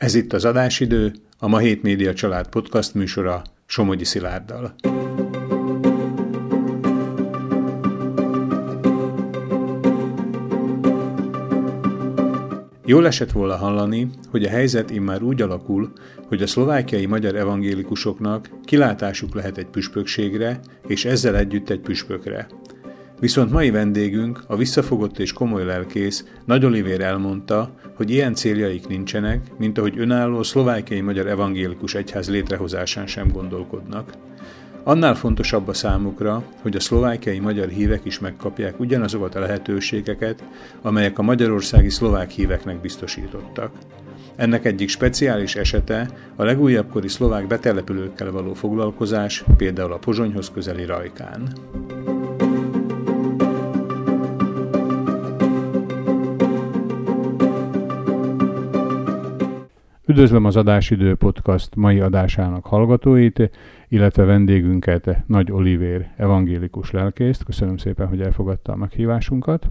Ez itt az Adásidő, a Ma Hét Média Család podcast műsora Somogyi Szilárddal. Jól esett volna hallani, hogy a helyzet immár úgy alakul, hogy a szlovákiai magyar evangélikusoknak kilátásuk lehet egy püspökségre, és ezzel együtt egy püspökre. Viszont mai vendégünk, a visszafogott és komoly lelkész, Nagy Olivér elmondta, hogy ilyen céljaik nincsenek, mint ahogy önálló szlovákiai magyar evangélikus egyház létrehozásán sem gondolkodnak. Annál fontosabb a számukra, hogy a szlovákiai magyar hívek is megkapják ugyanazokat a lehetőségeket, amelyek a magyarországi szlovák híveknek biztosítottak. Ennek egyik speciális esete a legújabbkori szlovák betelepülőkkel való foglalkozás, például a Pozsonyhoz közeli Rajkán. Üdvözlöm az Adásidő podcast mai adásának hallgatóit, illetve vendégünket, Nagy Olivér evangélikus lelkészt. Köszönöm szépen, hogy elfogadta a meghívásunkat.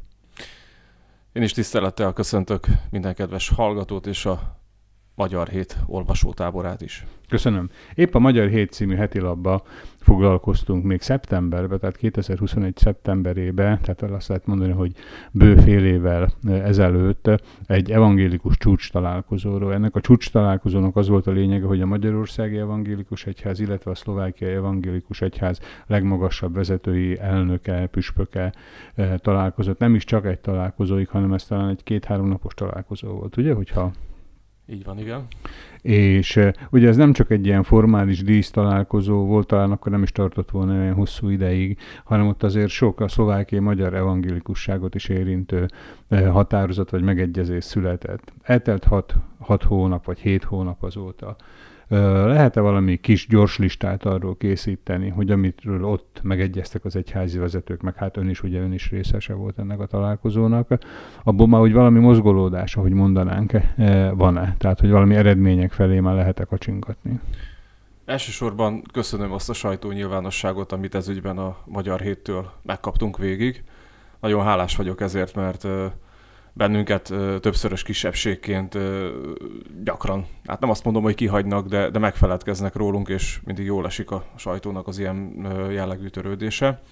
Én is tisztelettel köszöntök minden kedves hallgatót és a Magyar Hét olvasótáborát is. Köszönöm. Épp a Magyar Hét című hetilapba foglalkoztunk még szeptemberben, tehát 2021. szeptemberében, tehát azt lehet mondani, hogy bő fél évvel ezelőtt egy evangélikus csúcs találkozóról. Ennek a csúcs találkozónak az volt a lényege, hogy a Magyarországi Evangélikus Egyház, illetve a Szlovákiai Evangélikus Egyház legmagasabb vezetői, elnöke, püspöke találkozott. Nem is csak egy találkozóig, hanem ez talán egy 2-3 napos találkozó volt, ugye, hogyha... Így van, igen. És ugye ez nem csak egy ilyen formális dísztalálkozó volt, talán akkor nem is tartott volna olyan hosszú ideig, hanem ott azért sok a szlovákiai magyar evangélikusságot is érintő határozat vagy megegyezés született. Eltelt 6 hónap vagy 7 hónap azóta. Lehet-e valami kis gyors listát arról készíteni, hogy amitről ott megegyeztek az egyházi vezetők, meg hát ön is részese volt ennek a találkozónak, abból már hogy valami mozgolódás, ahogy mondanánk, van-e? Tehát, hogy valami eredmények felé már lehet-e kacsingatni? Elsősorban köszönöm azt a sajtónyilvánosságot, amit ez ügyben a Magyar Héttől megkaptunk végig. Nagyon hálás vagyok ezért, mert bennünket többszörös kisebbségként gyakran, hát nem azt mondom, hogy kihagynak, de megfeledkeznek rólunk, és mindig jól esik a sajtónak az ilyen jellegű törődése.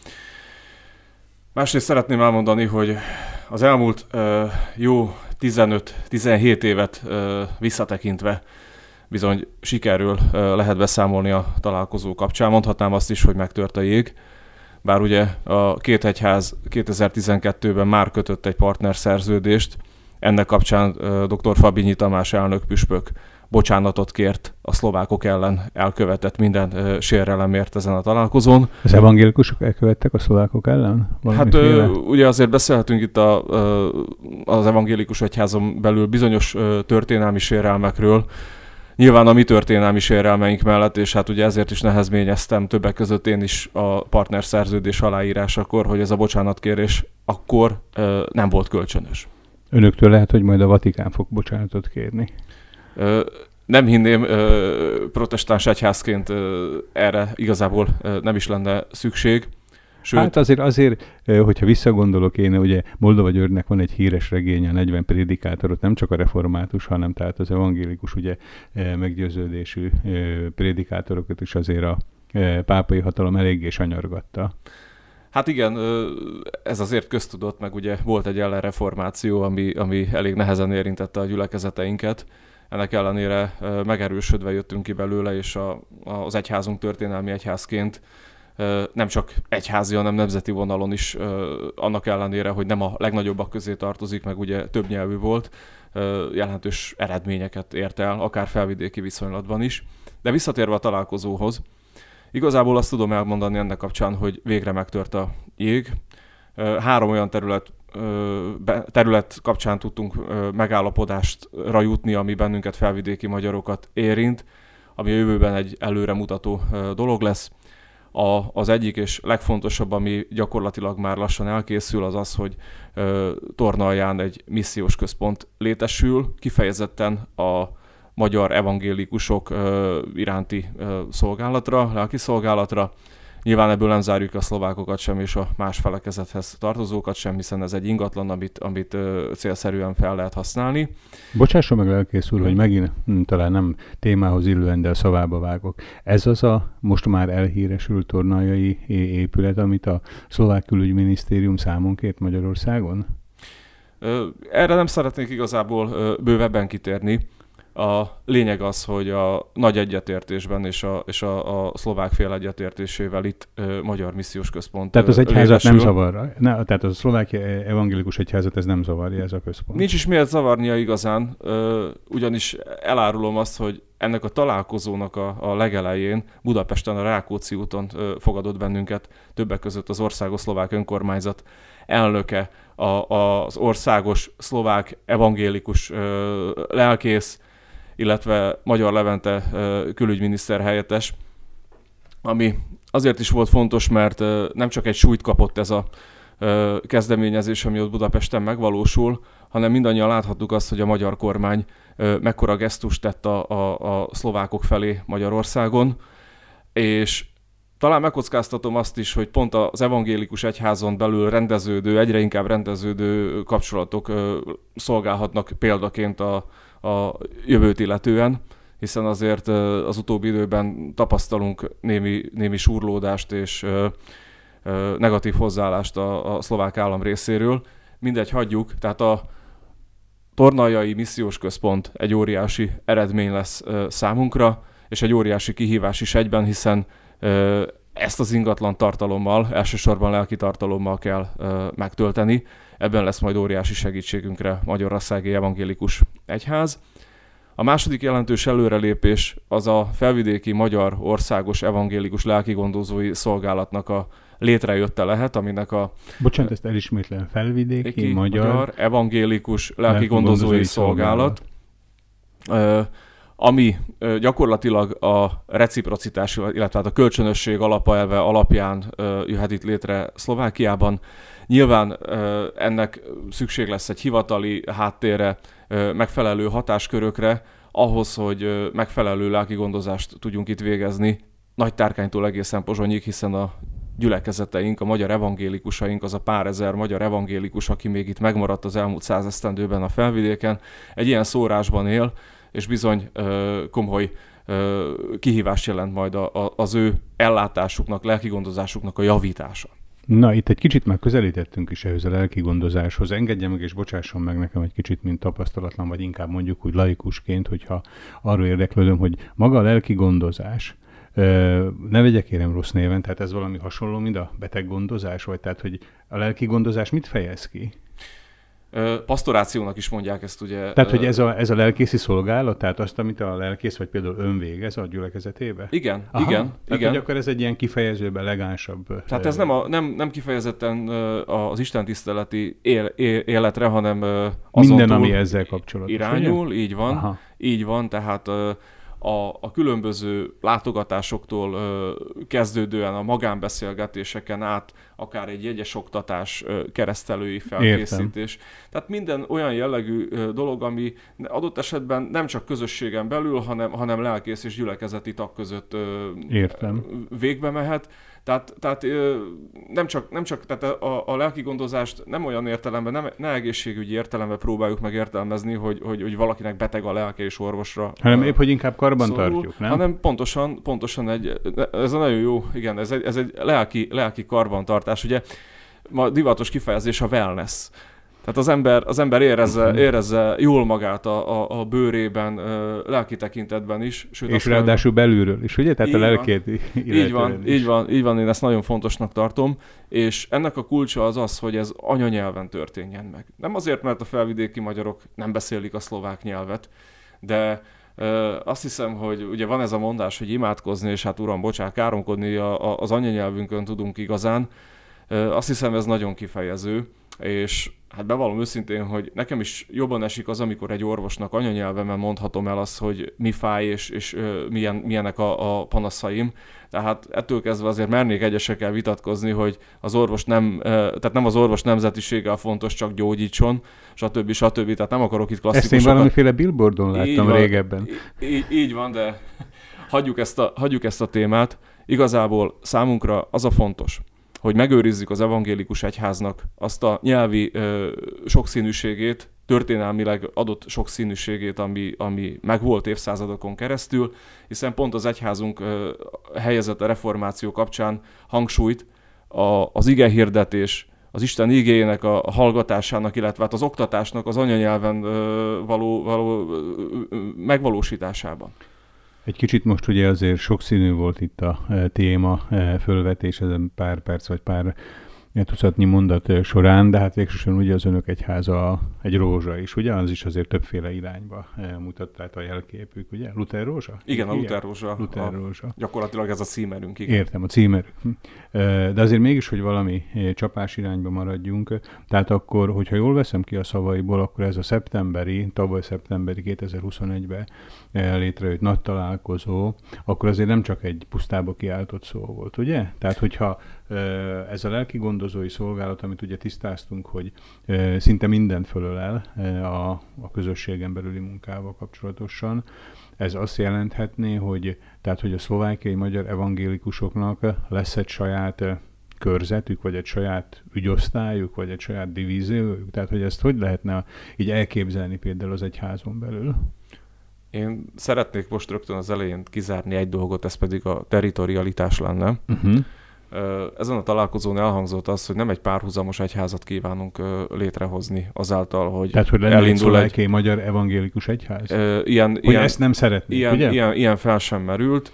Másrészt szeretném elmondani, hogy az elmúlt jó 15-17 évet visszatekintve bizony sikerről lehet beszámolni a találkozó kapcsán. Mondhatnám azt is, hogy megtört a jég. Bár ugye a két egyház 2012-ben már kötött egy partnerszerződést, ennek kapcsán dr. Fabinyi Tamás elnök püspök bocsánatot kért a szlovákok ellen elkövetett minden sérelemért ezen a találkozón. Az evangélikusok elkövettek a szlovákok ellen? Hát ugye azért beszélhetünk itt az evangélikus egyházon belül bizonyos történelmi sérelmekről, nyilván a mi történelmi sérelmeink mellett, és hát ugye ezért is nehezményeztem többek között én is a partnerszerződés aláírásakor, hogy ez a bocsánatkérés akkor nem volt kölcsönös. Önöktől lehet, hogy majd a Vatikán fog bocsánatot kérni? Nem hinném, protestáns egyházként erre igazából nem is lenne szükség. Sőt, hát azért, hogyha visszagondolok én, ugye Moldova Györgynek van egy híres regénye, 40 prédikátorot, nem csak a református, hanem tehát az evangélikus ugye meggyőződésű prédikátorokat is azért a pápai hatalom eléggé sanyargatta. Hát igen, ez azért köztudott, meg ugye volt egy ellenreformáció, ami elég nehezen érintette a gyülekezeteinket. Ennek ellenére megerősödve jöttünk ki belőle, és az egyházunk történelmi egyházként nem csak egyházi, hanem nemzeti vonalon is, annak ellenére, hogy nem a legnagyobbak közé tartozik, meg ugye több nyelvű volt, jelentős eredményeket ért el, akár felvidéki viszonylatban is. De visszatérve a találkozóhoz, igazából azt tudom elmondani ennek kapcsán, hogy végre megtört a jég. 3 olyan terület kapcsán tudtunk megállapodásra jutni, ami bennünket, felvidéki magyarokat érint, ami a jövőben egy előremutató dolog lesz. Az egyik és legfontosabb, ami gyakorlatilag már lassan elkészül, az az, hogy Tornalján egy missziós központ létesül, kifejezetten a magyar evangélikusok iránti szolgálatra, lelki szolgálatra. Nyilván ebből nem zárjuk a szlovákokat sem, és a más felekezethez tartozókat sem, hiszen ez egy ingatlan, amit célszerűen fel lehet használni. Bocsásson meg, lelkész úr, hogy megint talán nem témához illően, de a szavába vágok. Ez az a most már elhíresült tornaljai épület, amit a szlovák külügyminisztérium számon kért Magyarországon? Erre nem szeretnék igazából bővebben kitérni. A lényeg az, hogy a nagy egyetértésben és a szlovák fél egyetértésével itt Magyar Missziós Központ Tehát az egyházat nem zavarja? Tehát a szlovák evangélikus egyházat ez nem zavarja, ez a központ? Nincs is miért zavarnia igazán, ugyanis elárulom azt, hogy ennek a találkozónak a legelején Budapesten a Rákóczi úton fogadott bennünket, többek között az Országos Szlovák Önkormányzat elnöke, az országos szlovák evangélikus lelkész, illetve Magyar Levente külügyminiszter helyettes, ami azért is volt fontos, mert nem csak egy súlyt kapott ez a kezdeményezés, ami ott Budapesten megvalósul, hanem mindannyian láthattuk azt, hogy a magyar kormány mekkora gesztust tett a szlovákok felé Magyarországon, és talán megkockáztatom azt is, hogy pont az evangélikus egyházon belül egyre inkább rendeződő kapcsolatok szolgálhatnak példaként a jövőt illetően, hiszen azért az utóbbi időben tapasztalunk némi súrlódást és negatív hozzáállást a szlovák állam részéről. Mindegy, hagyjuk, tehát a Tornaljai Missziós Központ egy óriási eredmény lesz számunkra, és egy óriási kihívás is egyben, hiszen ezt az ingatlan tartalommal, elsősorban lelki tartalommal kell megtölteni. Ebben lesz majd óriási segítségünkre Magyarországi Evangélikus Egyház. A második jelentős előrelépés az a felvidéki magyar országos evangélikus lelkigondozói szolgálatnak a létrejötte lehet, aminek a... Bocsánat, ezt elismétlem, felvidéki magyar evangélikus lelkigondozói szolgálat, ami gyakorlatilag a reciprocitás, illetve a kölcsönösség alapelve alapján jöhet itt létre Szlovákiában. Nyilván ennek szükség lesz egy hivatali háttérre, megfelelő hatáskörökre, ahhoz, hogy megfelelő lelkigondozást tudjunk itt végezni, Nagytárkánytól egészen Pozsonyig, hiszen a gyülekezeteink, a magyar evangélikusaink, az a pár ezer magyar evangélikus, aki még itt megmaradt az elmúlt 100 esztendőben a felvidéken, egy ilyen szórásban él, és bizony komoly kihívást jelent majd az ő ellátásuknak, lelkigondozásuknak a javítása. Na, itt egy kicsit már közelítettünk is ehhez a lelkigondozáshoz. Engedje meg és bocsásson meg nekem egy kicsit, mint tapasztalatlan, vagy inkább mondjuk úgy laikusként, hogyha arról érdeklődöm, hogy maga a lelkigondozás, ne vegyek kérem rossz néven, tehát ez valami hasonló, mint a beteggondozás, vagy tehát, hogy a lelkigondozás mit fejez ki? Pasztorációnak is mondják ezt, ugye. Tehát, hogy ez a lelkészi szolgálat, tehát azt, amit a lelkész, vagy például ön végez a gyülekezetébe? Igen. Tehát, hogy akkor ez egy ilyen kifejezőben elegánsabb. Tehát ez nem kifejezetten az istentiszteleti életre, hanem azon minden, ami ezzel kapcsolatos. Irányul, ugye? így van. Aha. Így van, tehát a különböző látogatásoktól kezdődően a magánbeszélgetéseken át, akár egy jegyes oktatás, keresztelői felkészítés. Értem. Tehát minden olyan jellegű dolog, ami adott esetben nem csak közösségen belül, hanem lelkész és gyülekezeti tag között végbe mehet. Tehát nem csak tehát a lelkigondozást nem olyan értelemben, ne egészségügyi értelemben próbáljuk meg értelmezni, hogy valakinek beteg a lelke és orvosra. Hanem épp, hogy inkább karban tartjuk, nem? Hanem pontosan ez a nagyon jó, igen, ez egy lelki karbantartás. Ugye ma divatos kifejezés a wellness. Tehát az ember érezze jól magát a bőrében, lelki tekintetben is. Sőt, és ráadásul belülről is, ugye? Tehát a lelkét így van, én ezt nagyon fontosnak tartom, és ennek a kulcsa az, hogy ez anyanyelven történjen meg. Nem azért, mert a felvidéki magyarok nem beszélik a szlovák nyelvet, de azt hiszem, hogy ugye van ez a mondás, hogy imádkozni, és hát uram, bocsánat, káromkodni az anyanyelvünkön tudunk igazán. Azt hiszem, ez nagyon kifejező, és hát bevallom őszintén, hogy nekem is jobban esik az, amikor egy orvosnak anyanyelvemen mondhatom el azt, hogy mi fáj, és milyenek a panaszaim. Tehát ettől kezdve azért mernék egyesekkel vitatkozni, hogy az orvos tehát nem az orvos nemzetiséggel fontos, csak gyógyítson, stb. Tehát nem akarok itt klasszikusokat. Ezt én valamiféle billboardon láttam régebben. Így van, de hagyjuk ezt a témát, Igazából számunkra az a fontos, hogy megőrizzük az evangélikus egyháznak azt a nyelvi sokszínűségét, történelmileg adott sokszínűségét, ami megvolt évszázadokon keresztül, hiszen pont az egyházunk helyezett a reformáció kapcsán hangsúlyt az igehirdetés, az Isten igéjének a hallgatásának, illetve hát az oktatásnak az anyanyelven való megvalósításában. Egy kicsit most ugye azért sokszínű volt itt a téma fölvetés, ezen pár perc vagy pár tucatnyi mondat során, de hát végsősorban ugye az önök egyháza egy rózsa is, ugye? Az is azért többféle irányba mutat, tehát a jelképük, ugye? Luther rózsa? Igen, a Luther rózsa. Luther rózsa. Gyakorlatilag ez a címerünk, igen. Értem, a címerük. De azért mégis, hogy valami csapás irányba maradjunk, tehát akkor, hogyha jól veszem ki a szavaiból, akkor ez a tavaly szeptemberi 2021-ben létrejött nagy találkozó, akkor azért nem csak egy pusztába kiáltott szó volt, ugye? Tehát, hogyha ez a lelki gondozói szolgálat, amit ugye tisztáztunk, hogy szinte mindent fölölel a közösségen belüli munkával kapcsolatosan, ez azt jelenthetné, hogy a szlovákiai magyar evangélikusoknak lesz egy saját körzetük, vagy egy saját ügyosztályuk, vagy egy saját divíziójuk? Tehát, hogy ezt hogy lehetne így elképzelni például az egyházon belül? Én szeretnék most rögtön az elején kizárni egy dolgot, ez pedig a territorialitás lenne. Ezen a találkozón elhangzott az, hogy nem egy párhuzamos egyházat kívánunk létrehozni azáltal, hogy tehát, hogy lenne egy szlovákiai magyar evangélikus egyház? Ezt nem szeretnék, ugye? Ilyen fel sem merült.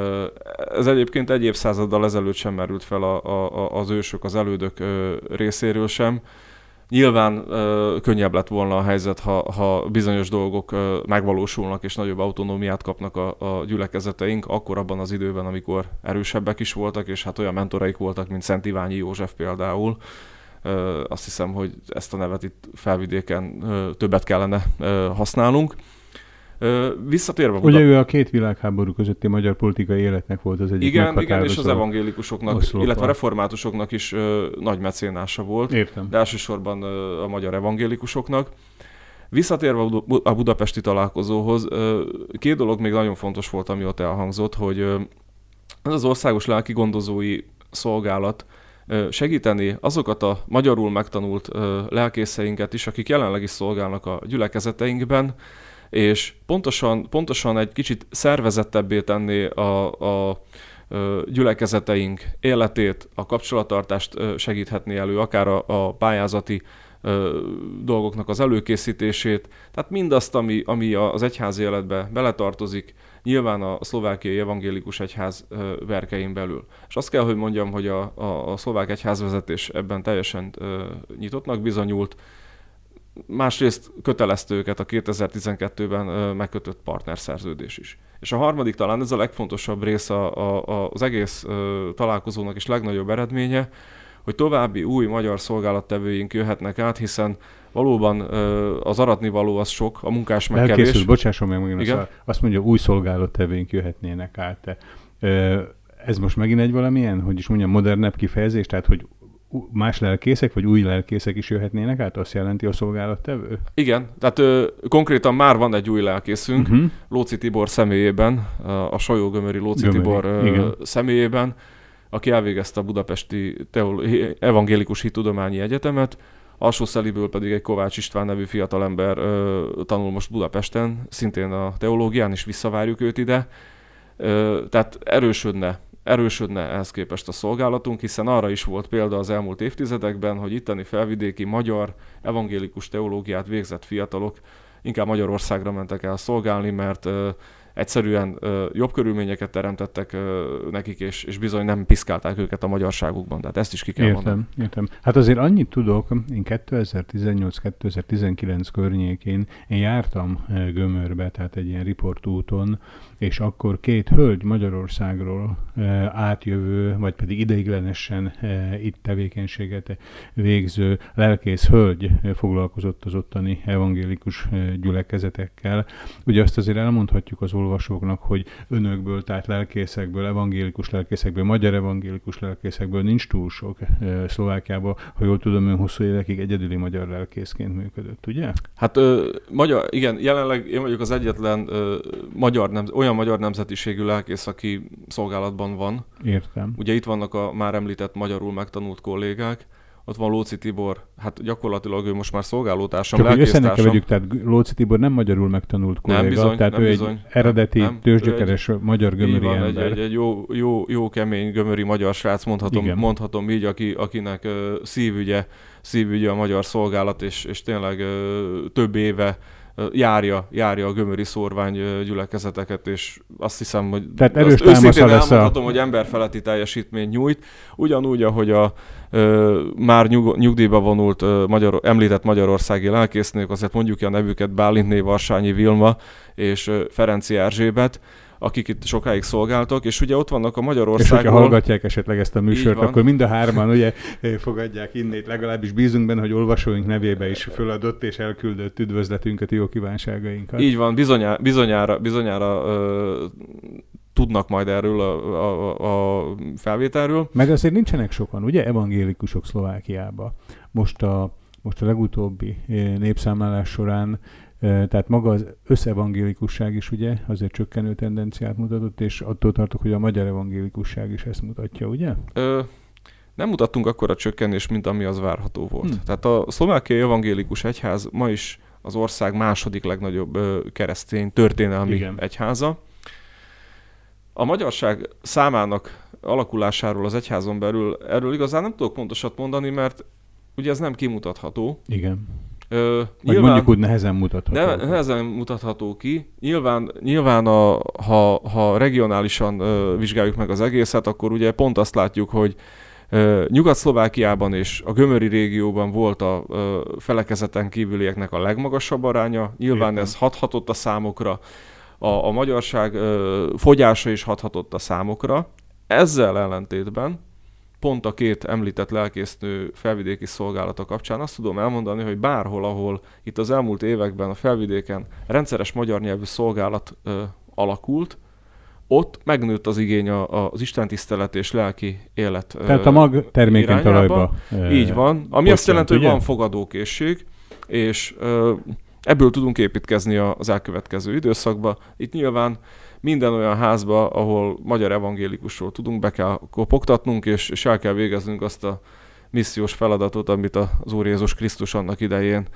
Ez egyébként egy évszázaddal ezelőtt sem merült fel az ősök, az elődök részéről sem. Nyilván könnyebb lett volna a helyzet, ha bizonyos dolgok megvalósulnak és nagyobb autonómiát kapnak a gyülekezeteink, akkor abban az időben, amikor erősebbek is voltak, és hát olyan mentoraik voltak, mint Szent Iványi József például. Azt hiszem, hogy ezt a nevet itt Felvidéken többet kellene használnunk. Visszatérve... Ugye ő a két világháború közötti magyar politikai életnek volt az egyik meghatározó. Igen, és az evangélikusoknak, illetve reformátusoknak is nagy mecénása volt. Értem. De elsősorban a magyar evangélikusoknak. Visszatérve a budapesti találkozóhoz, két dolog még nagyon fontos volt, ami ott elhangzott, hogy ez az országos lelkigondozói szolgálat segíteni azokat a magyarul megtanult lelkészeinket is, akik jelenleg is szolgálnak a gyülekezeteinkben, és pontosan egy kicsit szervezettebbé tenni a gyülekezeteink életét, a kapcsolattartást segíthetni elő, akár a pályázati dolgoknak az előkészítését, tehát mindazt, ami az egyházi életbe beletartozik, nyilván a szlovákiai evangélikus egyház berkein belül. És azt kell, hogy mondjam, hogy a szlovák egyházvezetés ebben teljesen nyitottnak bizonyult, másrészt kötelezte őket a 2012-ben megkötött partnerszerződés is. És a harmadik, talán ez a legfontosabb rész az egész találkozónak és legnagyobb eredménye, hogy további új magyar szolgálattevőink jöhetnek át, hiszen valóban az aratnivaló az sok, a munkás meg kevés. Elkészült, bocsásson meg megint, azt mondja, új szolgálattevőink jöhetnének át. Ez most megint egy valamilyen, hogy is mondjam, modernebb kifejezés, tehát hogy más lelkészek, vagy új lelkészek is jöhetnének át? Azt jelenti a szolgálattevő? Igen, tehát konkrétan már van egy új lelkészünk, Lóczy Tibor személyében, a Sajógömöri Lóczy Tibor személyében, aki elvégezte a Budapesti Evangélikus Hittudományi Egyetemet, Alsószeliből pedig egy Kovács István nevű fiatalember tanul most Budapesten, szintén a teológián, és visszavárjuk őt ide. Tehát erősödne ehhez képest a szolgálatunk, hiszen arra is volt példa az elmúlt évtizedekben, hogy itteni felvidéki magyar evangélikus teológiát végzett fiatalok inkább Magyarországra mentek el szolgálni, mert egyszerűen jobb körülményeket teremtettek nekik, és bizony nem piszkálták őket a magyarságukban. Tehát ezt is ki kell mondani. Értem. Hát azért annyit tudok, én 2018-2019 környékén én jártam Gömörbe, tehát egy ilyen riportúton, és akkor két hölgy Magyarországról átjövő, vagy pedig ideiglenesen itt tevékenységet végző lelkész hölgy foglalkozott az ottani evangélikus gyülekezetekkel. Ugye azt azért elmondhatjuk az olvasóknak, hogy önökből, tehát lelkészekből, evangélikus lelkészekből, magyar evangélikus lelkészekből nincs túl sok Szlovákiában. Ha jól tudom, ön hosszú évekig egyedüli magyar lelkészként működött, ugye? Hát igen, jelenleg én vagyok az egyetlen olyan magyar nemzetiségű lelkész, aki szolgálatban van. Értem. Ugye itt vannak a már említett magyarul megtanult kollégák, ott van Lóczy Tibor, hát gyakorlatilag ő most már szolgálótársam, lelkésztársam. Csak hogy össze ne keverjük, tehát Lóczy Tibor nem magyarul megtanult kolléga, nem bizony, tehát nem ő bizony, egy eredeti tőzsgyökeres magyar gömöri van, ember. Egy jó kemény gömöri magyar srác, mondhatom így, akinek szívügye a magyar szolgálat, és tényleg több éve járja a gömöri szórvány gyülekezeteket, és azt hiszem, hogy tehát erős őszintén elmondhatom, hogy emberfeletti teljesítményt nyújt, ugyanúgy, ahogy a már nyugdíjba vonult említett magyarországi lelkésznők, azért mondjuk ki a nevüket, Bálintné, Varsányi Vilma és Ferenci Erzsébet, akik itt sokáig szolgáltak, és ugye ott vannak a Magyarországról. És hogyha hallgatják esetleg ezt a műsort, akkor mind a hárman ugye fogadják innét, legalábbis bízunk benne, hogy olvasóink nevébe is föladott és elküldött üdvözletünket, jó kívánságainkat. Így van, bizonyára tudnak majd erről a felvételről. Meg azért nincsenek sokan, ugye, evangélikusok Szlovákiában. Most a legutóbbi népszámlálás során, tehát maga az összevangélikusság is ugye azért csökkenő tendenciát mutatott, és attól tartok, hogy a magyar evangélikusság is ezt mutatja, ugye? Nem mutattunk akkora csökkenést, mint ami az várható volt. Tehát a szlovákiai evangélikus egyház ma is az ország második legnagyobb keresztény történelmi egyháza. A magyarság számának alakulásáról az egyházon belül erről igazán nem tudok pontosat mondani, mert ugye ez nem kimutatható. Igen. Vagy mondjuk úgy nehezen mutatható. Nehezen mutatható ki. Nyilván ha regionálisan vizsgáljuk meg az egészet, akkor ugye pont azt látjuk, hogy Nyugat-Szlovákiában és a gömöri régióban volt a felekezeten kívülieknek a legmagasabb aránya. Nyilván ez hathatott a számokra. A magyarság fogyása is hathatott a számokra. Ezzel ellentétben pont a két említett lelkésznő felvidéki szolgálata kapcsán azt tudom elmondani, hogy bárhol, ahol itt az elmúlt években a felvidéken rendszeres magyar nyelvű szolgálat alakult, ott megnőtt az igény az istentisztelet és lelki élet tehát a mag termékeny talajba. Így van, ami azt jelenti, hogy van fogadókészség, és ebből tudunk építkezni az elkövetkező időszakba. Itt nyilván minden olyan házba, ahol magyar evangélikusról tudunk, be kell kopogtatnunk, és el kell végeznünk azt a missziós feladatot, amit az Úr Jézus Krisztus annak idején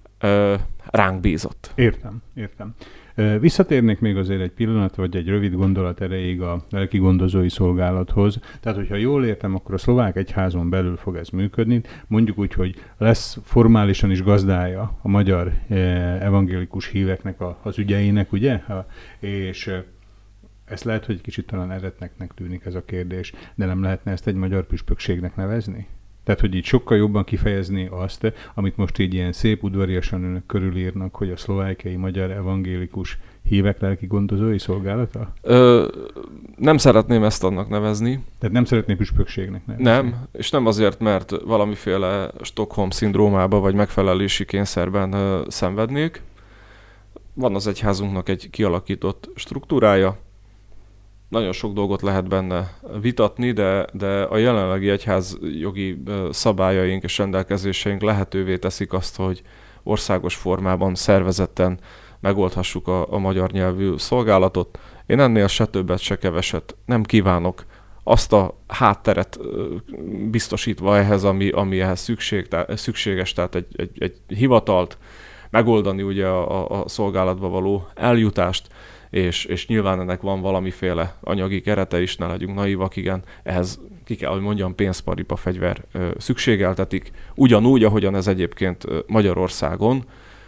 ránk bízott. Értem. Visszatérnék még azért egy pillanat, vagy egy rövid gondolat erejéig a lelki gondozói szolgálathoz. Tehát, hogyha jól értem, akkor a szlovák egyházon belül fog ez működni. Mondjuk úgy, hogy lesz formálisan is gazdája a magyar evangélikus híveknek az ügyeinek, ugye? És ezt lehet, hogy kicsit talán eretneknek tűnik ez a kérdés, de nem lehetne ezt egy magyar püspökségnek nevezni? Tehát, hogy így sokkal jobban kifejezni azt, amit most így ilyen szép udvariasan önök körülírnak, hogy a szlovákiai magyar evangélikus hívek lelki gondozói szolgálata? Nem szeretném ezt annak nevezni. Tehát nem szeretném püspökségnek nevezni? Nem, és nem azért, mert valamiféle Stockholm-szindrómába vagy megfelelési kényszerben szenvednék. Van az egyházunknak egy kialakított struktúrája, nagyon sok dolgot lehet benne vitatni, de a jelenlegi egyházjogi szabályaink és rendelkezéseink lehetővé teszik azt, hogy országos formában, szervezetten megoldhassuk a magyar nyelvű szolgálatot. Én ennél se többet, se keveset nem kívánok. Azt a hátteret biztosítva ehhez, ami ehhez szükséges, tehát egy hivatalt megoldani ugye a szolgálatba való eljutást, és nyilván ennek van valamiféle anyagi kerete is, ne legyünk naívak, igen, ehhez ki kell, hogy mondjam, pénzparipa fegyver szükségeltetik, ugyanúgy, ahogyan ez egyébként Magyarországon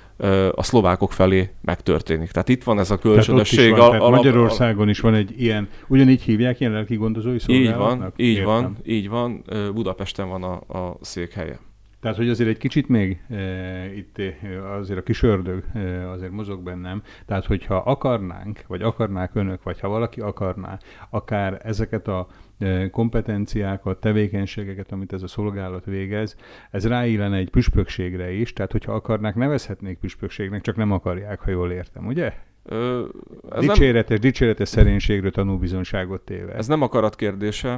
a szlovákok felé megtörténik. Tehát itt van ez a kölcsönösség. Magyarországon is van egy ilyen, ugyanígy hívják ilyen lelki gondozói szolgálatnak? Így van, Budapesten van a székhelye. Tehát, hogy azért egy kicsit még itt azért a kis ördög azért mozog bennem. Tehát, hogyha akarnánk, vagy akarnák önök, vagy ha valaki akarná, akár ezeket a kompetenciákat, tevékenységeket, amit ez a szolgálat végez, ez ráillene egy püspökségre is, tehát hogyha akarnák, nevezhetnék püspökségnek, csak nem akarják, ha jól értem, ugye? Dicséretes szerénységről tanúbizonyságot téve. Ez nem akarat kérdése.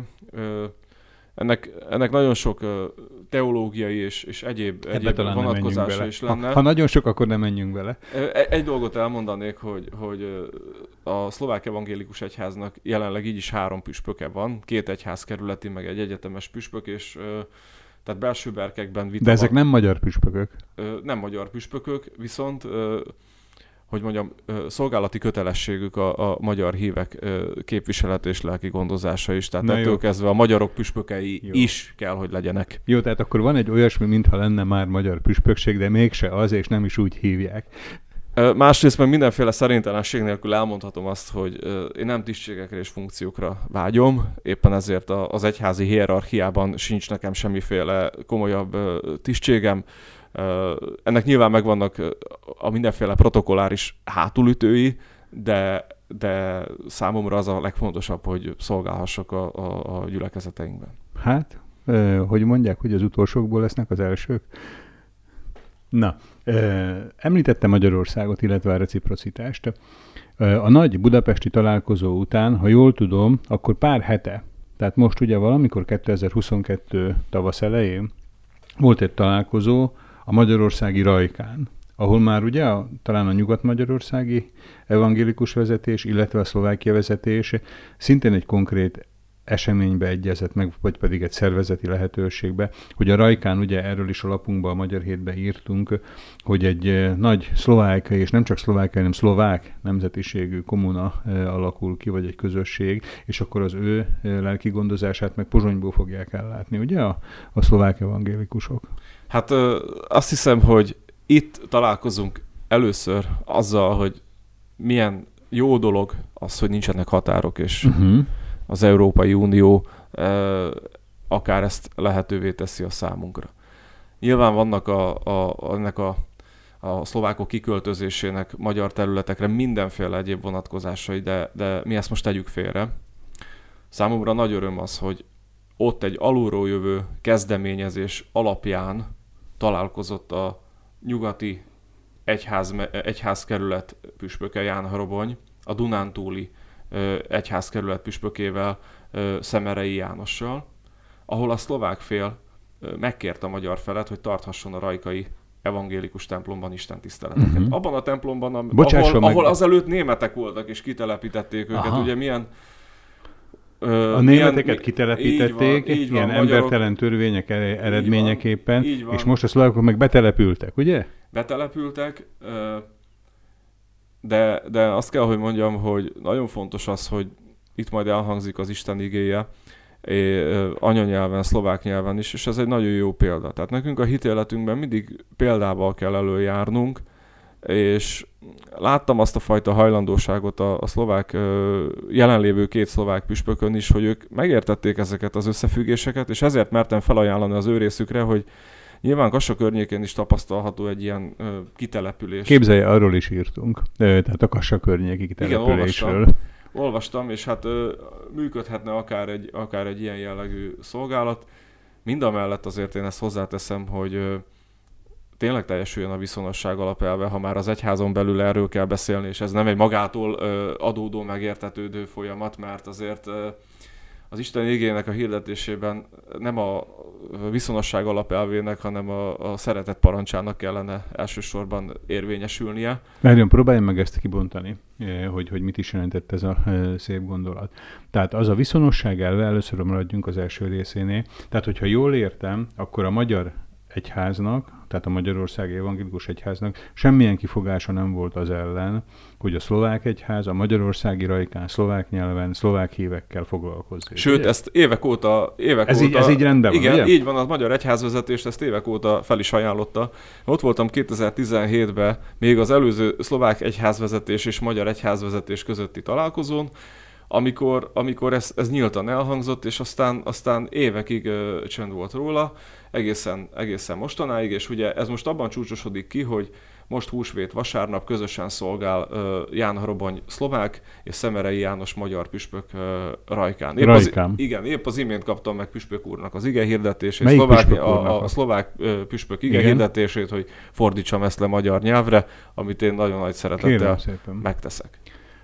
Ennek nagyon sok teológiai és egyéb vonatkozása is lenne. Ha nagyon sok, akkor nem menjünk bele. Egy dolgot elmondanék, hogy a szlovák evangélikus egyháznak jelenleg így is 3 püspöke van, 2 egyházkerületi, meg egy egyetemes püspök, és tehát belső berkekben vita. De ezek nem magyar püspökök? Nem magyar püspökök, viszont hogy mondjam, szolgálati kötelességük a magyar hívek képviselet és lelki gondozása is. Tehát ettől kezdve a magyarok püspökei is kell, hogy legyenek. Jó, tehát akkor van egy olyasmi, mintha lenne már magyar püspökség, de mégse az, és nem is úgy hívják. Másrészt meg mindenféle szerintelenség nélkül elmondhatom azt, hogy én nem tisztségekre és funkciókra vágyom, éppen ezért az egyházi hierarchiában sincs nekem semmiféle komolyabb tisztségem. Ennek nyilván megvannak a mindenféle protokolláris hátulütői, de számomra az a legfontosabb, hogy szolgálhassak a gyülekezeteinkben. Hát, hogy mondják, hogy az utolsókból lesznek az elsők? Na, említette Magyarországot, illetve a reciprocitást. A nagy budapesti találkozó után, ha jól tudom, akkor pár hete, tehát most ugye valamikor 2022 tavasz elején volt egy találkozó a magyarországi Rajkán, ahol már ugye talán a nyugat-magyarországi evangélikus vezetés, illetve a szlovákia vezetés szintén egy konkrét eseménybe egyezett meg, vagy pedig egy szervezeti lehetőségbe, hogy a Rajkán, ugye erről is a lapunkban, a Magyar Hétben írtunk, hogy egy nagy szlovákiai, és nem csak szlovákiai, hanem szlovák nemzetiségű kommuna alakul ki, vagy egy közösség, és akkor az ő lelki gondozását meg Pozsonyból fogják ellátni, ugye a szlovák evangélikusok? Hát azt hiszem, hogy itt találkozunk először azzal, hogy milyen jó dolog az, hogy nincsenek határok, és az Európai Unió akár ezt lehetővé teszi a számunkra. Nyilván vannak ennek a szlovákok kiköltözésének magyar területekre mindenféle egyéb vonatkozásai, de mi ezt most tegyük félre. Számomra nagy öröm az, hogy ott egy alulról jövő kezdeményezés alapján találkozott a nyugati egyházkerület püspöke Ján Hrobony, a Dunántúli egyházkerület püspökével, Szemerei Jánossal, ahol a szlovák fél megkérte a magyar felet, hogy tarthasson a rajkai evangélikus templomban istentiszteleteket. Abban a templomban, ahol azelőtt németek voltak, és kitelepítették őket. Aha. Ugye milyen... A németeket kitelepítették, így van, ilyen embertelen törvények eredményeképpen, és most a szlovákok meg betelepültek, ugye? Betelepültek, de azt kell, hogy mondjam, hogy nagyon fontos az, hogy itt majd elhangzik az Isten igéje, anyanyelven, szlovák nyelven is, és ez egy nagyon jó példa. Tehát nekünk a hitéletünkben mindig példával kell előjárnunk, és láttam azt a fajta hajlandóságot a szlovák, jelenlévő 2 szlovák püspökön is, hogy ők megértették ezeket az összefüggéseket, és ezért mertem felajánlani az ő részükre, hogy nyilván Kassa környékén is tapasztalható egy ilyen kitelepülés. Képzelje, arról is írtunk, tehát a Kassa környéki kitelepülésről. Igen, olvastam, és hát működhetne akár egy ilyen jellegű szolgálat. Mindamellett azért én ezt hozzáteszem, hogy tényleg teljesüljön a viszonosság alapelve, ha már az egyházon belül erről kell beszélni, és ez nem egy magától adódó, megértetődő folyamat, mert azért az Isten igének a hirdetésében nem a viszonosság alapelvének, hanem a szeretet parancsának kellene elsősorban érvényesülnie. Várjon, próbáljam meg ezt kibontani, hogy mit is jelentett ez a szép gondolat. Tehát az a viszonosság elve, először maradjunk az első részénél, tehát hogyha jól értem, akkor a magyar egyháznak, tehát a Magyarországi Evangélikus Egyháznak semmilyen kifogása nem volt az ellen, hogy a szlovák egyház a magyarországi Rajkán, szlovák nyelven, szlovák hívekkel foglalkozik. Sőt, ugye? Ezt évek óta... Ez így rendben van, igen, ugye? Így van, a magyar egyházvezetés ezt évek óta fel is ajánlotta. Ott voltam 2017-ben, még az előző szlovák egyházvezetés és magyar egyházvezetés közötti találkozón, amikor ez nyíltan elhangzott, és aztán évekig csend volt róla, egészen mostanáig, és ugye ez most abban csúcsosodik ki, hogy most húsvét vasárnap közösen szolgál Ján Hrobony szlovák és Szemerei János magyar püspök Rajkán. Épp az imént kaptam meg püspök úrnak az ige hirdetését, a szlovák püspök ige hirdetését, hogy fordítsam ezt le magyar nyelvre, amit én nagyon nagy szeretettel megteszek.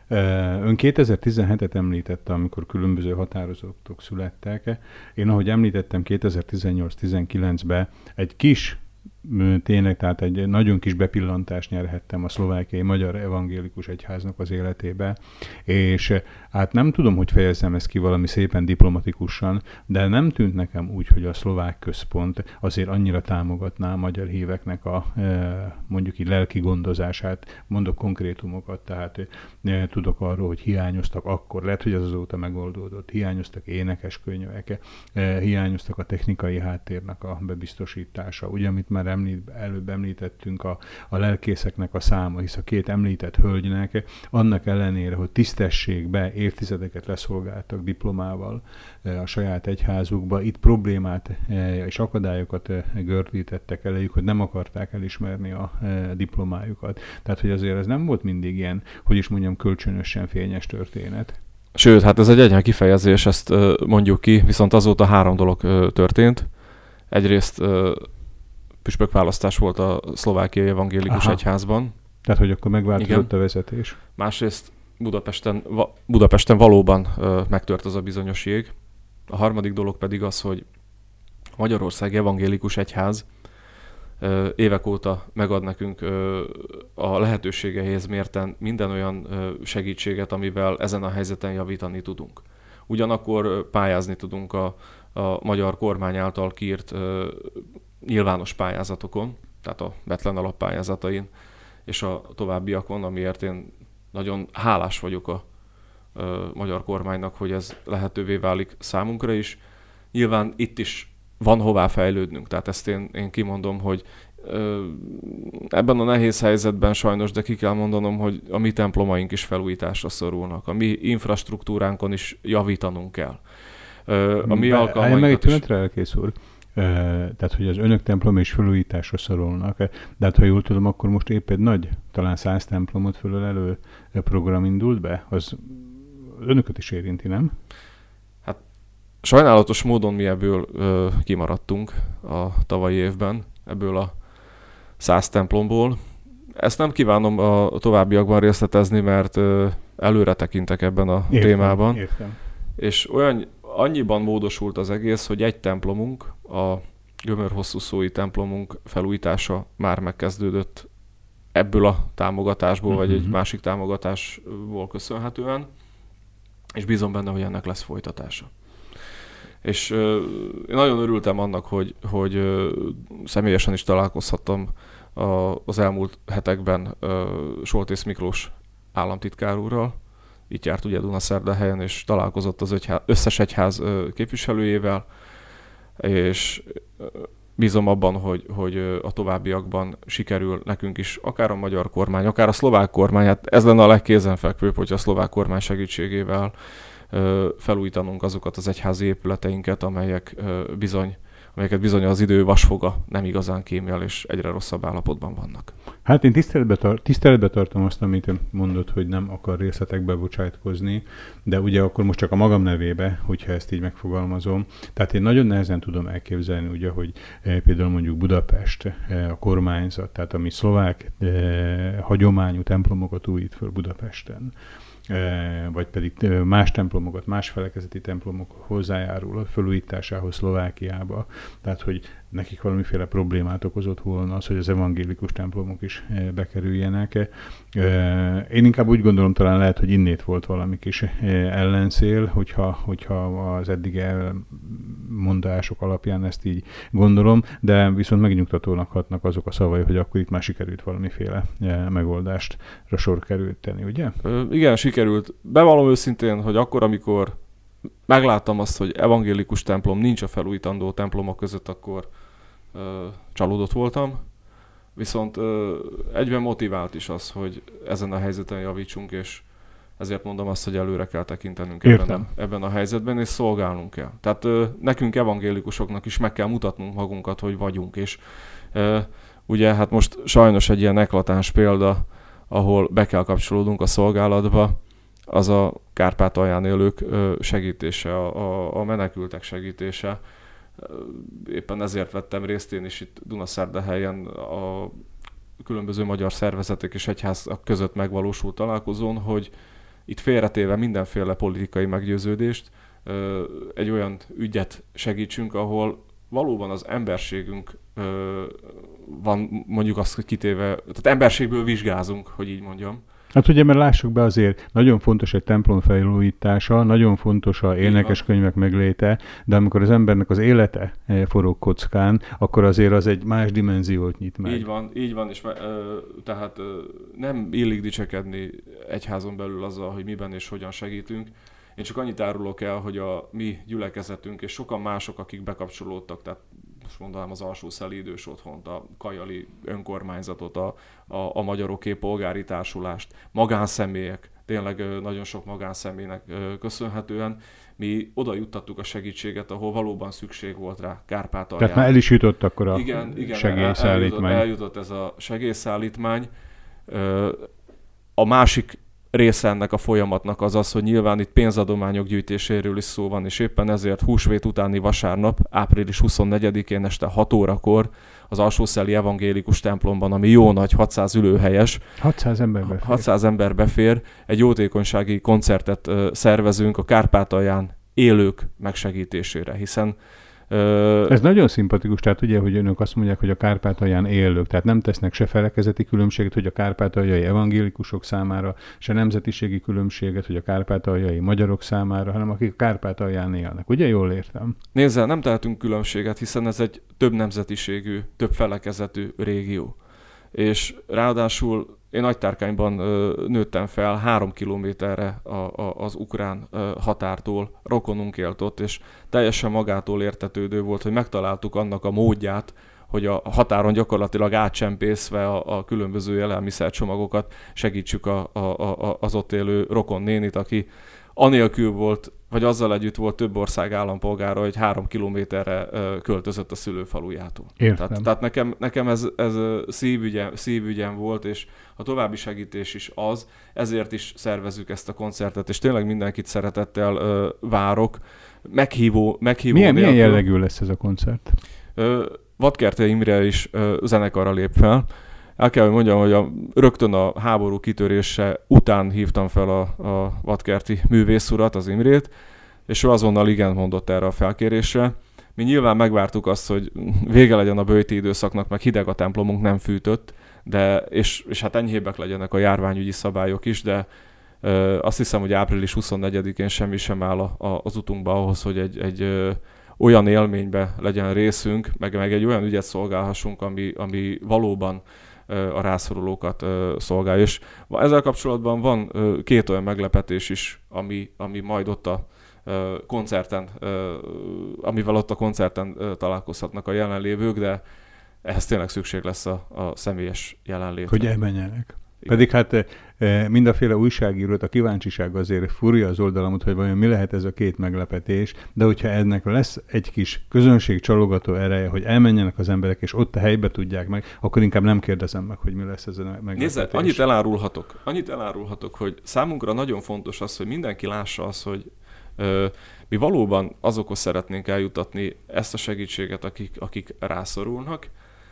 Ön 2017-et említette, amikor különböző határozatok születtek. Én, ahogy említettem, 2018-19-ben egy kis, tényleg, tehát egy nagyon kis bepillantást nyerhettem a szlovákiai magyar evangélikus egyháznak az életébe, és hát nem tudom, hogy fejezzem ezt ki valami szépen diplomatikusan, de nem tűnt nekem úgy, hogy a szlovák központ azért annyira támogatná a magyar híveknek a mondjuk így lelki gondozását, mondok konkrétumokat, tehát tudok arról, hogy hiányoztak akkor, lehet, hogy ez azóta megoldódott, hiányoztak énekeskönyvek, hiányoztak a technikai háttérnek a bebiztosítása, ugye, amit már előbb említettünk, a lelkészeknek a száma, hisz a két említett hölgynek annak ellenére, hogy tisztességbe évtizedeket leszolgáltak diplomával a saját egyházukba, itt problémát és akadályokat gördítettek elejük, hogy nem akarták elismerni a diplomájukat. Tehát, hogy azért ez nem volt mindig ilyen, hogy is mondjam, kölcsönösen fényes történet. Sőt, hát ez egy egyhang kifejezés, ezt mondjuk ki, viszont azóta 3 dolog történt. Egyrészt püspökválasztás volt a szlovákiai evangélikus egyházban. Tehát, hogy akkor megváltozott a vezetés. Másrészt Budapesten valóban megtört az a bizonyos jég. A harmadik dolog pedig az, hogy Magyarország evangélikus egyház évek óta megad nekünk a lehetőségeihez mérten minden olyan segítséget, amivel ezen a helyzeten javítani tudunk. Ugyanakkor pályázni tudunk a magyar kormány által kiírt nyilvános pályázatokon, tehát a Bethlen alappályázatain és a továbbiakon, amiért én nagyon hálás vagyok a magyar kormánynak, hogy ez lehetővé válik számunkra is. Nyilván itt is van hová fejlődnünk, tehát ezt én kimondom, hogy ebben a nehéz helyzetben sajnos, de ki kell mondanom, hogy a mi templomaink is felújításra szorulnak, a mi infrastruktúránkon is javítanunk kell. A mi alkalmainkat is... Elkész úr. Tehát, hogy az önök templom is felújításra szorulnak. De hát, ha jól tudom, akkor most épp egy nagy, talán 100 templomot fölölelő program indult be, az önöket is érinti, nem? Hát sajnálatos módon mi ebből kimaradtunk a tavalyi évben, ebből a 100 templomból. Ezt nem kívánom a továbbiakban részletezni, mert előre tekintek ebben a témában. Értem. És annyiban módosult az egész, hogy egy templomunk, a Gömör-Hosszúszói templomunk felújítása már megkezdődött ebből a támogatásból, vagy egy másik támogatásból köszönhetően, és bízom benne, hogy ennek lesz folytatása. És én nagyon örültem annak, hogy személyesen is találkozhattam az elmúlt hetekben Soltész Miklós államtitkár úrral. Itt járt ugye Dunaszerdahelyen, és találkozott az összes egyház képviselőjével, és bízom abban, hogy a továbbiakban sikerül nekünk is, akár a magyar kormány, akár a szlovák kormány, hát ez lenne a legkézenfekvőbb, hogy a szlovák kormány segítségével felújítanunk azokat az egyházi épületeinket, amelyeket bizony az idő vasfoga nem igazán kémjel, és egyre rosszabb állapotban vannak. Hát én tiszteletbe tartom azt, amit mondod, hogy nem akar részletekbe bocsájtkozni, de ugye akkor most csak a magam nevébe, hogyha ezt így megfogalmazom. Tehát én nagyon nehezen tudom elképzelni, ugye, hogy például mondjuk Budapest, a kormányzat, tehát ami szlovák hagyományú templomokat újít föl Budapesten, vagy pedig más templomokat, más felekezeti templomok hozzájárul a felújításához Szlovákiába. Tehát, hogy nekik valamiféle problémát okozott volna az, hogy az evangélikus templomok is bekerüljenek. Én inkább úgy gondolom, talán lehet, hogy innét volt valami kis ellenszél, hogyha az eddig elmondások alapján ezt így gondolom, de viszont megnyugtatónak hatnak azok a szavai, hogy akkor itt már sikerült valamiféle megoldástra sor került tenni, ugye? Igen, sikerült. Bevallom őszintén, hogy akkor, amikor megláttam azt, hogy evangélikus templom nincs a felújítandó templomok között, akkor csalódott voltam. Viszont egyben motivált is az, hogy ezen a helyzeten javítsunk, és ezért mondom azt, hogy előre kell tekintenünk ebben a helyzetben, és szolgálnunk kell. Tehát nekünk evangélikusoknak is meg kell mutatnunk magunkat, hogy vagyunk, és Ugye hát most sajnos egy ilyen eklatáns példa, ahol be kell kapcsolódnunk a szolgálatba, az a Kárpátalján élők segítése, a menekültek segítése. Éppen ezért vettem részt én is itt Dunaszerdahelyen a különböző magyar szervezetek és egyházak között megvalósult találkozón, hogy itt félretéve mindenféle politikai meggyőződést, egy olyan ügyet segítsünk, ahol valóban az emberségünk van, mondjuk azt, hogy kitéve, tehát emberségből vizsgázunk, hogy így mondjam. Hát ugye, mert lássuk be azért, nagyon fontos egy templom felújítása, nagyon fontos a énekeskönyvek megléte, de amikor az embernek az élete forog kockán, akkor azért az egy más dimenziót nyit meg. Így van, és tehát nem illik dicsekedni egyházon belül azzal, hogy miben és hogyan segítünk. Én csak annyit árulok el, hogy a mi gyülekezetünk és sokan mások, akik bekapcsolódtak, tehát most mondanám az Alsószeli Idős Otthont, a Kajali önkormányzatot, a Magyaroké Polgári Társulást, magánszemélyek, tényleg nagyon sok magánszemélynek köszönhetően mi oda juttattuk a segítséget, ahol valóban szükség volt rá, Kárpátalján. Tehát már el is jutott akkor a igen, segélyszállítmány. Eljutott ez a segélyszállítmány. A másik része ennek a folyamatnak az, hogy nyilván itt pénzadományok gyűjtéséről is szó van, és éppen ezért húsvét utáni vasárnap, április 24-én este 6 órakor az Alsószeli Evangélikus templomban, ami jó nagy 600 ülőhelyes, 600 ember befér, egy jótékonysági koncertet szervezünk a Kárpátalján élők megsegítésére, hiszen ez nagyon szimpatikus, tehát ugye, hogy önök azt mondják, hogy a Kárpátalján élők, tehát nem tesznek se felekezeti különbséget, hogy a kárpátaljai evangélikusok számára, se nemzetiségi különbséget, hogy a kárpátaljai magyarok számára, hanem akik a Kárpátalján élnek. Ugye jól értem? Nézzel, nem tehetünk különbséget, hiszen ez egy több nemzetiségű, több felekezetű régió. És ráadásul én Nagytárkányban nőttem fel, 3 kilométerre az ukrán határtól, rokonunk élt ott, és teljesen magától értetődő volt, hogy megtaláltuk annak a módját, hogy a határon gyakorlatilag átcsempészve a különböző élelmiszercsomagokat segítsük az ott élő rokon nénit, aki anélkül volt, vagy azzal együtt volt több ország állampolgára, hogy 3 kilométerre költözött a szülőfalujától. Tehát nekem ez szívügyem volt, és a további segítés is az, ezért is szervezzük ezt a koncertet, és tényleg mindenkit szeretettel várok. Meghívó milyen jellegű lesz ez a koncert? Vadkerte Imre is zenekarra lép fel. El kell, hogy mondjam, hogy rögtön a háború kitörése után hívtam fel a vadkerti művészurat, az Imrét, és ő azonnal igen mondott erre a felkérésre. Mi nyilván megvártuk azt, hogy vége legyen a böjti időszaknak, meg hideg a templomunk, nem fűtött, és hát enyhébbek legyenek a járványügyi szabályok is, de azt hiszem, hogy április 24-én semmi sem áll az utunkba ahhoz, hogy egy olyan élménybe legyen részünk, meg egy olyan ügyet szolgálhassunk, ami valóban a rászorulókat szolgálja. És ezzel kapcsolatban van 2 olyan meglepetés is, ami majd ott a koncerten, amivel ott a koncerten találkozhatnak a jelenlévők, de ehhez tényleg szükség lesz a személyes jelenlétre. Hogy elmenjenek. Igen. Pedig hát mindenféle újságírót a kíváncsiság azért furja az oldalamot, hogy vajon mi lehet ez a 2 meglepetés, de hogyha ennek lesz egy kis közönségcsalogató ereje, hogy elmenjenek az emberek, és ott a helybe tudják meg, akkor inkább nem kérdezem meg, hogy mi lesz ez a meglepetés. Nézd, annyit elárulhatok, hogy számunkra nagyon fontos az, hogy mindenki lássa azt, hogy mi valóban azokhoz szeretnénk eljutatni ezt a segítséget, akik rászorulnak,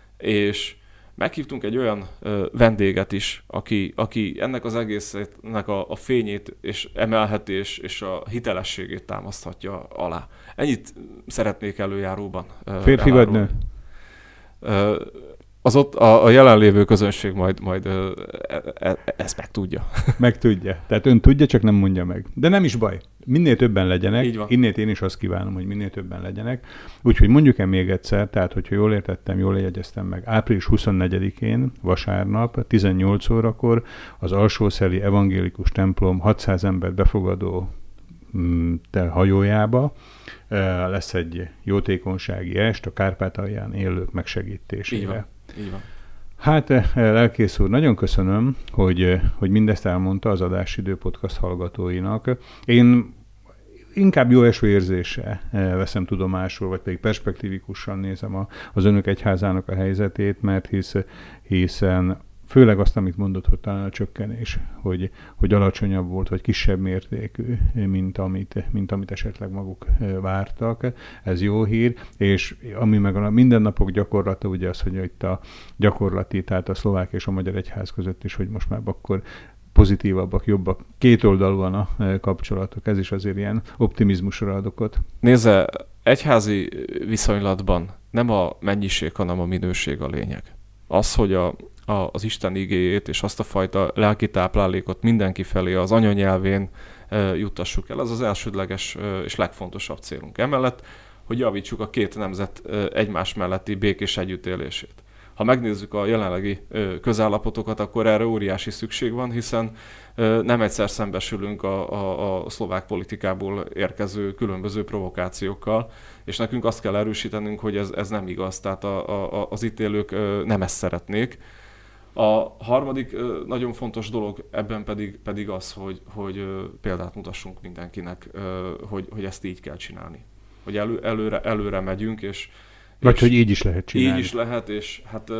és meghívtunk egy olyan vendéget is, aki ennek az egésznek a fényét és emelheti és a hitelességét támaszthatja alá. Ennyit szeretnék előjáróban férfi vagy nő? Az ott a jelenlévő közönség majd ezt megtudja. Megtudja. Tehát ön tudja, csak nem mondja meg. De nem is baj. Minél többen legyenek, innét én is azt kívánom, hogy minél többen legyenek. Úgyhogy mondjuk-e még egyszer, tehát hogyha jól értettem, jól jegyeztem meg, április 24-én, vasárnap, 18 órakor az Alsószeli Evangélikus templom 600 ember befogadó hajójába lesz egy jótékonysági est a Kárpátalján élők megsegítésére. Így van. Hát, lelkész úr, nagyon köszönöm, hogy mindezt elmondta az Adásidő podcast hallgatóinak. Én inkább jó esőérzéssel veszem tudomásul, vagy pedig perspektívikusan nézem az önök egyházának a helyzetét, mert hiszen főleg azt, amit mondott, hogy talán a csökkenés, hogy alacsonyabb volt, vagy kisebb mértékű, mint amit esetleg maguk vártak. Ez jó hír, és ami meg a mindennapok gyakorlata, ugye az, hogy itt a gyakorlati, tehát a szlovák és a magyar egyház között is, hogy most már akkor pozitívabbak, jobbak, kétoldalúan a kapcsolatok. Ez is azért ilyen optimizmusra ad okot. Nézze, egyházi viszonylatban nem a mennyiség, hanem a minőség a lényeg. Az, hogy az Isten igéjét és azt a fajta lelki táplálékot mindenki felé az anyanyelvén juttassuk el, az az elsődleges és legfontosabb célunk. Emellett, hogy javítsuk a két nemzet egymás melletti békés együttélését. Ha megnézzük a jelenlegi közállapotokat, akkor erre óriási szükség van, hiszen nem egyszer szembesülünk a szlovák politikából érkező különböző provokációkkal, és nekünk azt kell erősítenünk, hogy ez nem igaz, tehát az itt élők nem ezt szeretnék. A harmadik nagyon fontos dolog ebben pedig az, hogy példát mutassunk mindenkinek, hogy ezt így kell csinálni. Hogy előre megyünk, és vagy hogy így is lehet csinálni. Így is lehet, és hát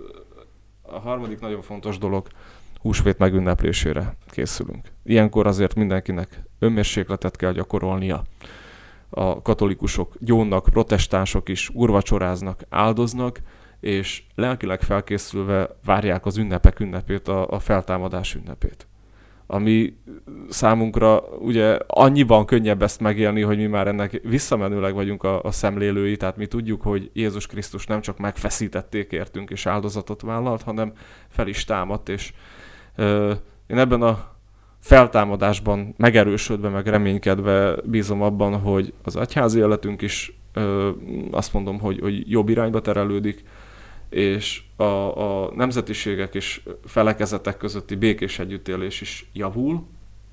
a harmadik nagyon fontos dolog, húsvét megünneplésére készülünk. Ilyenkor azért mindenkinek önmérsékletet kell gyakorolnia. A katolikusok gyónnak, protestánsok is úrvacsoráznak, áldoznak, és lelkileg felkészülve várják az ünnepek ünnepét, a feltámadás ünnepét. Ami számunkra ugye annyiban könnyebb ezt megélni, hogy mi már ennek visszamenőleg vagyunk a szemlélői, tehát mi tudjuk, hogy Jézus Krisztus nem csak megfeszítették értünk és áldozatot vállalt, hanem fel is támadt, és én ebben a feltámadásban megerősödve, meg reménykedve bízom abban, hogy az egyházi életünk is azt mondom, hogy jobb irányba terelődik, és a nemzetiségek és felekezetek közötti békés együttélés is javul,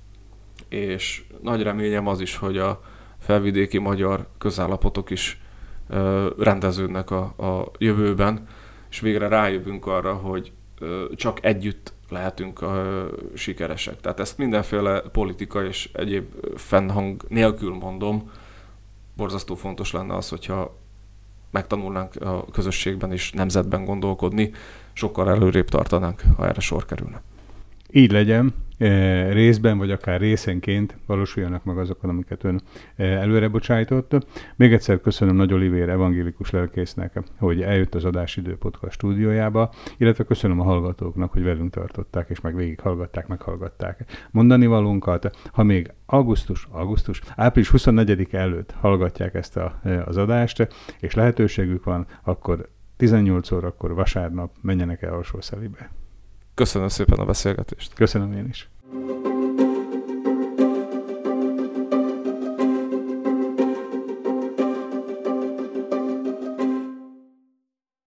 és nagy reményem az is, hogy a felvidéki magyar közállapotok is rendeződnek a jövőben, és végre rájövünk arra, hogy csak együtt lehetünk sikeresek. Tehát ezt mindenféle politika és egyéb fennhang nélkül mondom, borzasztó fontos lenne az, hogyha megtanulnánk a közösségben és nemzetben gondolkodni, sokkal előrébb tartanánk, ha erre sor kerülne. Így legyen, részben vagy akár részenként valósuljanak meg azok, amiket ön előre bocsájtott. Még egyszer köszönöm Nagy Olivér evangélikus lelkésznek, hogy eljött az Adásidő Podcast stúdiójába, illetve köszönöm a hallgatóknak, hogy velünk tartották, és meg végighallgatták, meghallgatták mondani valónkat. Ha még április 24 előtt hallgatják ezt az adást, és lehetőségük van, akkor 18 órakor vasárnap menjenek el Alsószelibe. Köszönöm szépen a beszélgetést. Köszönöm én is.